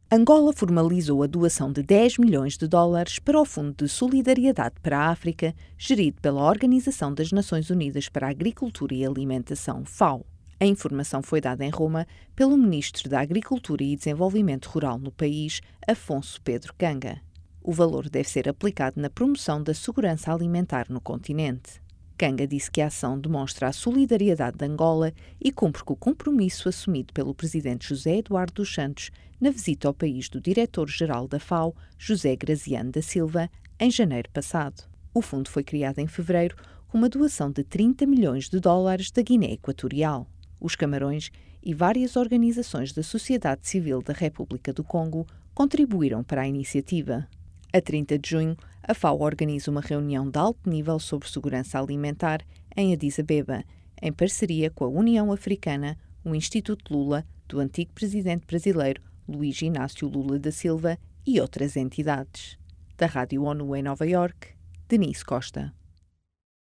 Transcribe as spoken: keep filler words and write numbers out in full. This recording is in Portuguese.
Angola formalizou a doação de dez milhões de dólares para o Fundo de Solidariedade para a África, gerido pela Organização das Nações Unidas para a Agricultura e Alimentação, FAO. A informação foi dada em Roma pelo Ministro da Agricultura e Desenvolvimento Rural no país, Afonso Pedro Kanga. O valor deve ser aplicado na promoção da segurança alimentar no continente. Kanga disse que a ação demonstra a solidariedade de Angola e cumpre com o compromisso assumido pelo presidente José Eduardo dos Santos na visita ao país do diretor-geral da FAO, José Graziano da Silva, em janeiro passado. O fundo foi criado em fevereiro com uma doação de trinta milhões de dólares da Guiné Equatorial. Os Camarões e várias organizações da sociedade civil da República do Congo contribuíram para a iniciativa. A trinta de junho, a FAO organiza uma reunião de alto nível sobre segurança alimentar em Addis Abeba, em parceria com a União Africana, o Instituto Lula, do antigo presidente brasileiro Luiz Inácio Lula da Silva e outras entidades. Da Rádio ONU em Nova Iorque, Denise Costa.